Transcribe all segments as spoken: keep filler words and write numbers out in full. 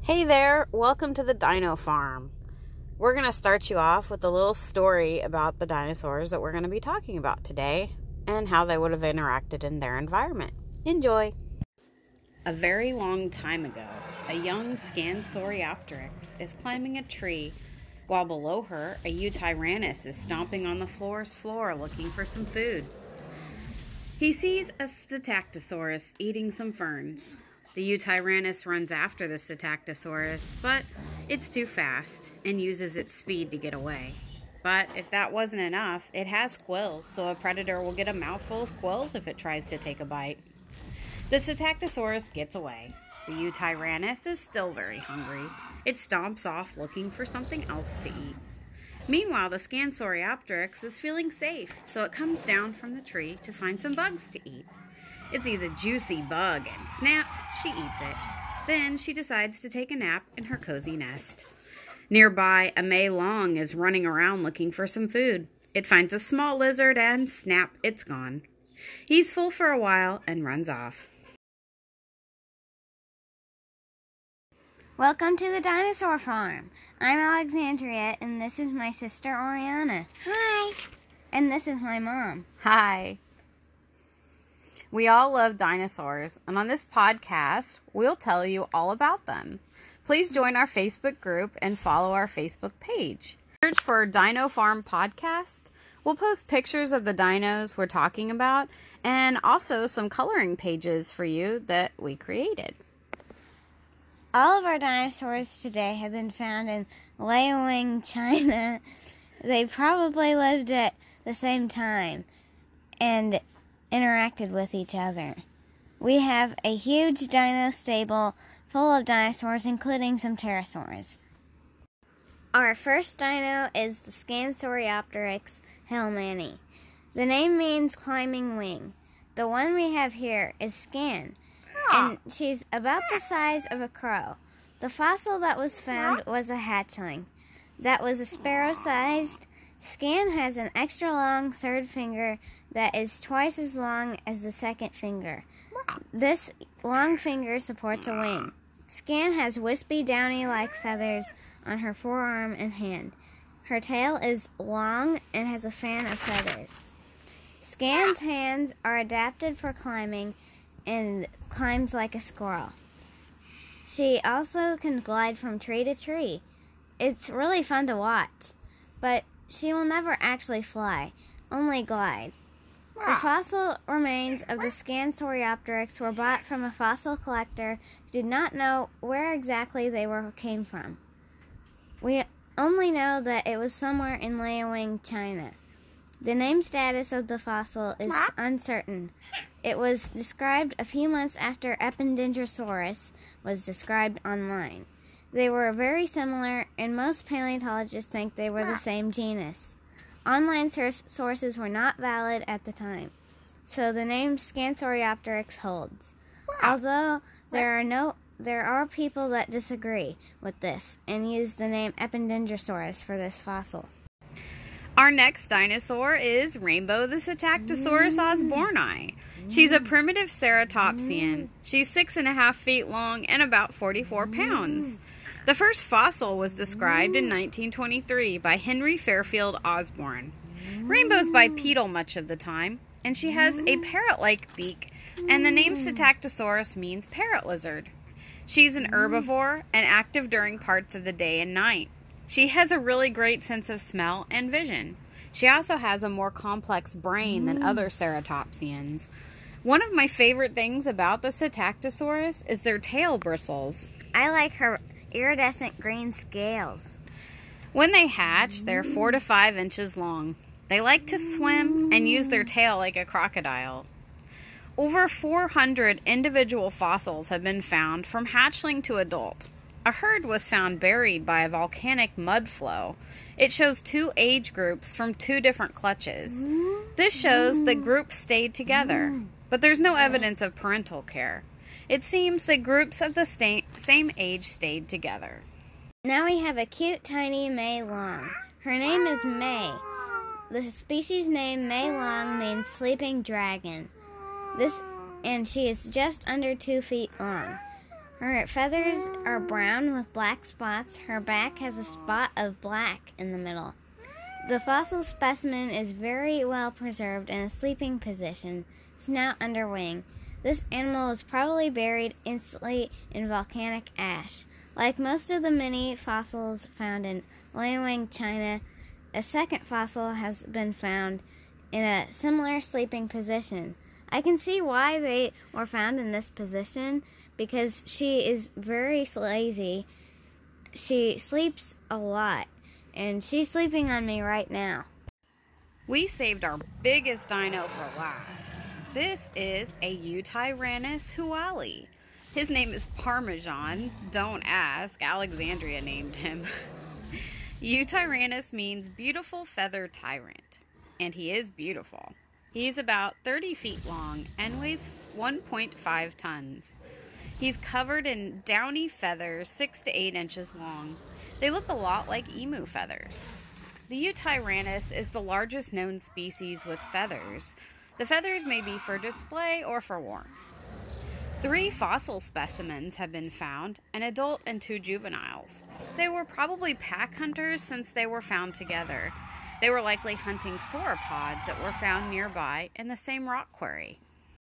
Hey there, welcome to the Dino Farm. We're going to start you off with a little story about the dinosaurs that we're going to be talking about today and how they would have interacted in their environment. Enjoy! A very long time ago, a young Scansoriopteryx is climbing a tree while below her, a Eutyrannus is stomping on the floor's floor looking for some food. He sees a Psittactosaurus eating some ferns. The Eutyrannus runs after the Psittactosaurus, but it's too fast and uses its speed to get away. But if that wasn't enough, it has quills, so a predator will get a mouthful of quills if it tries to take a bite. The Psittactosaurus gets away. The Eutyrannus is still very hungry. It stomps off looking for something else to eat. Meanwhile, the Scansoriopteryx is feeling safe, so it comes down from the tree to find some bugs to eat. It sees a juicy bug, and snap, she eats it. Then she decides to take a nap in her cozy nest. Nearby, a May Long is running around looking for some food. It finds a small lizard, and snap, it's gone. He's full for a while and runs off. Welcome to the Dinosaur Farm. I'm Alexandria, and this is my sister Oriana. Hi. And this is my mom. Hi. We all love dinosaurs, and on this podcast, we'll tell you all about them. Please join our Facebook group and follow our Facebook page. Search for Dino Farm Podcast. We'll post pictures of the dinos we're talking about, and also some coloring pages for you that we created. All of our dinosaurs today have been found in Liaoning, China. They probably lived at the same time and interacted with each other. We have a huge dino stable full of dinosaurs, including some pterosaurs. Our first dino is the Scansoriopteryx hellmanni. The name means climbing wing. The one we have here is Scan, and she's about the size of a crow. The fossil that was found was a hatchling. That was a sparrow-sized. Scan has an extra long third finger that is twice as long as the second finger. This long finger supports a wing. Scan has wispy, downy-like feathers on her forearm and hand. Her tail is long and has a fan of feathers. Scan's hands are adapted for climbing and climbs like a squirrel. She also can glide from tree to tree. It's really fun to watch, but she will never actually fly, only glide. The fossil remains of the Scansoriopteryx were bought from a fossil collector who did not know where exactly they were came from. We only know that it was somewhere in Liaoning, China. The name status of the fossil is uncertain. It was described a few months after Epidendrosaurus was described online. They were very similar, and most paleontologists think they were the same genus. Online source sources were not valid at the time, so the name Scansoriopteryx holds. Although there are no there are people that disagree with this and use the name Epidendrosaurus for this fossil. Our next dinosaur is Rainbow the Psittactosaurus osborni. She's a primitive ceratopsian. She's six and a half feet long and about forty-four pounds. The first fossil was described in nineteen twenty-three by Henry Fairfield Osborn. Rainbow's bipedal much of the time, and she has a parrot-like beak, and the name Psittactosaurus means parrot lizard. She's an herbivore and active during parts of the day and night. She has a really great sense of smell and vision. She also has a more complex brain than other ceratopsians. One of my favorite things about the Psittactosaurus is their tail bristles. I like her iridescent green scales. When they hatch, they're four to five inches long. They like to swim and use their tail like a crocodile. Over four hundred individual fossils have been found from hatchling to adult. A herd was found buried by a volcanic mud flow. It shows two age groups from two different clutches. This shows that groups stayed together, but there's no evidence of parental care. It seems that groups of the sta- same age stayed together. Now we have a cute tiny May Long. Her name is May. The species name May Long means sleeping dragon. This, and she is just under two feet long. Her feathers are brown with black spots. Her back has a spot of black in the middle. The fossil specimen is very well preserved in a sleeping position, snout under wing. This animal was probably buried instantly in volcanic ash. Like most of the many fossils found in Liaoning, China, a second fossil has been found in a similar sleeping position. I can see why they were found in this position, because she is very lazy. She sleeps a lot, and she's sleeping on me right now. We saved our biggest dino for last. This is a Eutyrannus huali. His name is Parmesan. Don't ask. Alexandria named him. Eutyrannus means beautiful feather tyrant, and he is beautiful. He's about thirty feet long and weighs one point five tons. He's covered in downy feathers six to eight inches long. They look a lot like emu feathers. The Eutyrannus is the largest known species with feathers. The feathers may be for display or for warmth. Three fossil specimens have been found, an adult and two juveniles. They were probably pack hunters since they were found together. They were likely hunting sauropods that were found nearby in the same rock quarry.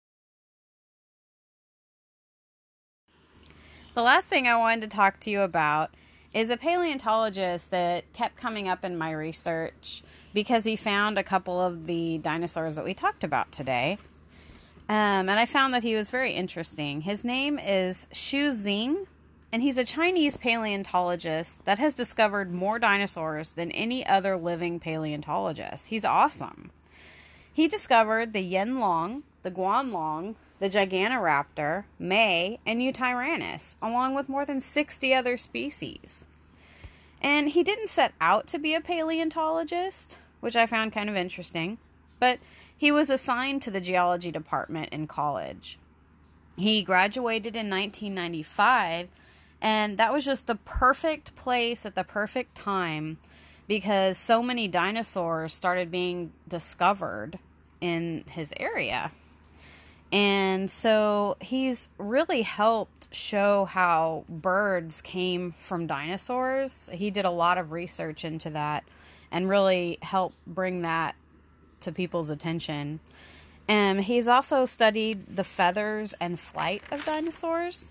The last thing I wanted to talk to you about is a paleontologist that kept coming up in my research because he found a couple of the dinosaurs that we talked about today. Um, and I found that he was very interesting. His name is Xu Xing, and he's a Chinese paleontologist that has discovered more dinosaurs than any other living paleontologist. He's awesome. He discovered the Yanlong, the Guanlong, the Gigantoraptor, May, and Eutyrannus, along with more than sixty other species. And he didn't set out to be a paleontologist, which I found kind of interesting, but he was assigned to the geology department in college. He graduated in nineteen ninety-five, and that was just the perfect place at the perfect time because so many dinosaurs started being discovered in his area. And so he's really helped show how birds came from dinosaurs. He did a lot of research into that and really helped bring that to people's attention. And he's also studied the feathers and flight of dinosaurs.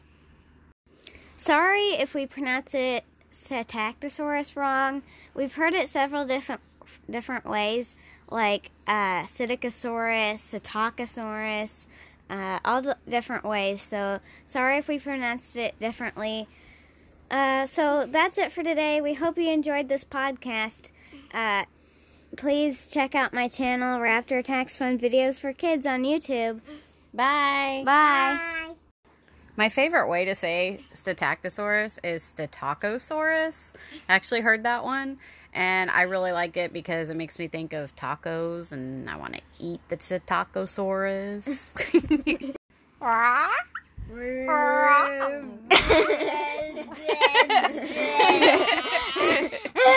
Sorry if we pronounce it Psittactosaurus wrong. We've heard it several different different ways, like uh, Psittacosaurus, Psittacosaurus, uh, all the different ways. So sorry if we pronounced it differently. Uh, so that's it for today. We hope you enjoyed this podcast. Uh, Please check out my channel, Raptor Attacks Fun Videos for Kids on YouTube. Bye. Bye. My favorite way to say Psittactosaurus is Psittacosaurus. I actually heard that one, and I really like it because it makes me think of tacos, and I want to eat the Psittacosaurus.